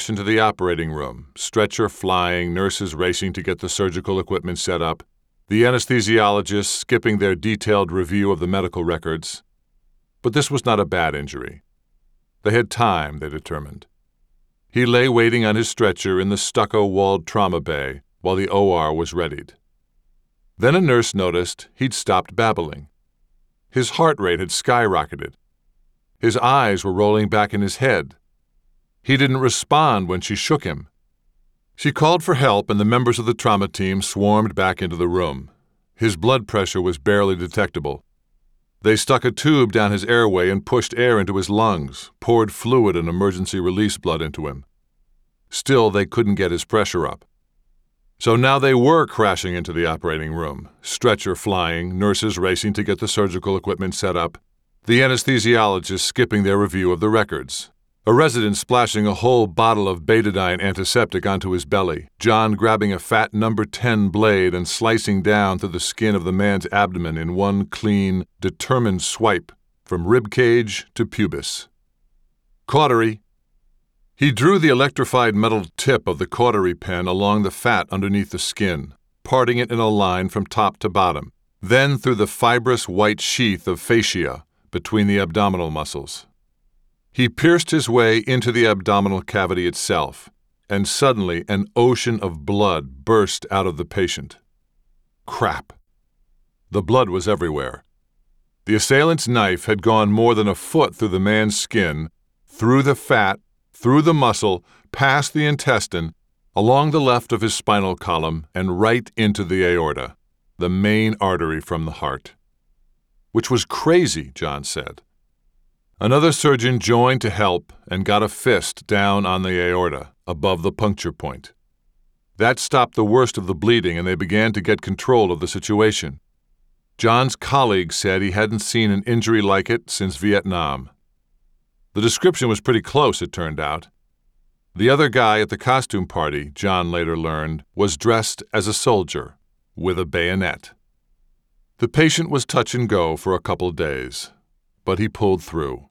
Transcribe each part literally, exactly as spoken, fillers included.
into the operating room, stretcher flying, nurses racing to get the surgical equipment set up, the anesthesiologists skipping their detailed review of the medical records. But this was not a bad injury. They had time, they determined. He lay waiting on his stretcher in the stucco-walled trauma bay while the O R was readied. Then a nurse noticed he'd stopped babbling. His heart rate had skyrocketed. His eyes were rolling back in his head. He didn't respond when she shook him. She called for help, and the members of the trauma team swarmed back into the room. His blood pressure was barely detectable. They stuck a tube down his airway and pushed air into his lungs, poured fluid and emergency release blood into him. Still, they couldn't get his pressure up. So now they were crashing into the operating room, stretcher flying, nurses racing to get the surgical equipment set up, the anesthesiologists skipping their review of the records, a resident splashing a whole bottle of betadine antiseptic onto his belly, John grabbing a fat number ten blade and slicing down through the skin of the man's abdomen in one clean, determined swipe from ribcage to pubis. Cautery. He drew the electrified metal tip of the cautery pen along the fat underneath the skin, parting it in a line from top to bottom, then through the fibrous white sheath of fascia between the abdominal muscles. He pierced his way into the abdominal cavity itself, and suddenly an ocean of blood burst out of the patient. Crap! The blood was everywhere. The assailant's knife had gone more than a foot through the man's skin, through the fat, through the muscle, past the intestine, along the left of his spinal column, and right into the aorta, the main artery from the heart. Which was crazy, John said. Another surgeon joined to help and got a fist down on the aorta, above the puncture point. That stopped the worst of the bleeding, and they began to get control of the situation. John's colleague said he hadn't seen an injury like it since Vietnam. The description was pretty close, it turned out. The other guy at the costume party, John later learned, was dressed as a soldier, with a bayonet. The patient was touch and go for a couple days, but he pulled through.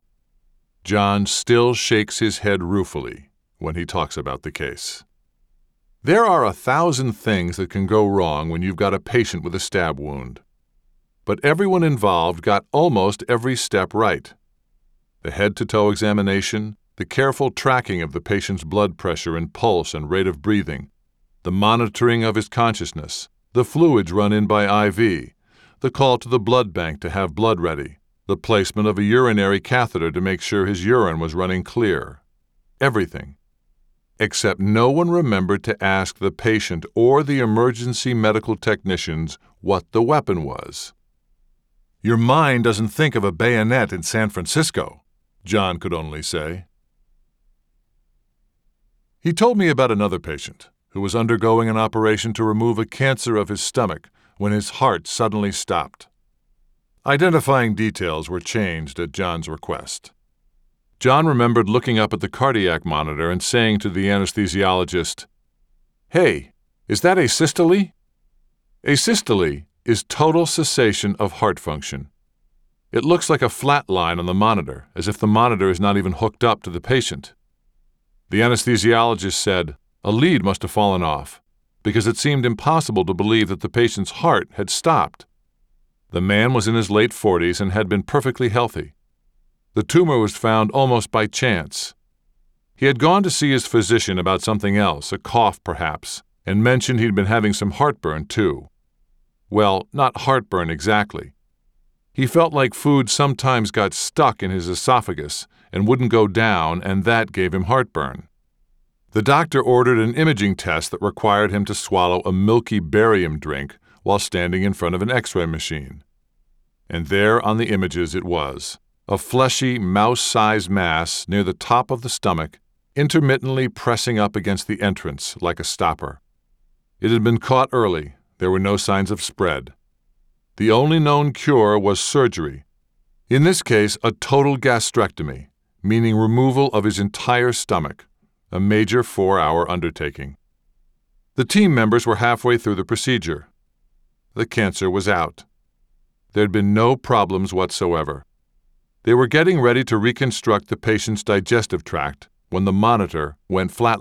John still shakes his head ruefully when he talks about the case. There are a thousand things that can go wrong when you've got a patient with a stab wound. But everyone involved got almost every step right. The head-to-toe examination, the careful tracking of the patient's blood pressure and pulse and rate of breathing, the monitoring of his consciousness, the fluids run in by I V, the call to the blood bank to have blood ready, the placement of a urinary catheter to make sure his urine was running clear. Everything. Except no one remembered to ask the patient or the emergency medical technicians what the weapon was. Your mind doesn't think of a bayonet in San Francisco, John could only say. He told me about another patient who was undergoing an operation to remove a cancer of his stomach when his heart suddenly stopped. Identifying details were changed at John's request. John remembered looking up at the cardiac monitor and saying to the anesthesiologist, "Hey, is that asystole?" Asystole is total cessation of heart function. It looks like a flat line on the monitor, as if the monitor is not even hooked up to the patient. The anesthesiologist said a lead must have fallen off, because it seemed impossible to believe that the patient's heart had stopped. The man was in his late forties and had been perfectly healthy. The tumor was found almost by chance. He had gone to see his physician about something else, a cough perhaps, and mentioned he'd been having some heartburn too. Well, not heartburn exactly. He felt like food sometimes got stuck in his esophagus and wouldn't go down, and that gave him heartburn. The doctor ordered an imaging test that required him to swallow a milky barium drink while standing in front of an X-ray machine. And there on the images it was, a fleshy, mouse-sized mass near the top of the stomach, intermittently pressing up against the entrance like a stopper. It had been caught early. There were no signs of spread. The only known cure was surgery. In this case, a total gastrectomy, meaning removal of his entire stomach, a major four-hour undertaking. The team members were halfway through the procedure. The cancer was out. There had been no problems whatsoever. They were getting ready to reconstruct the patient's digestive tract when the monitor went flat.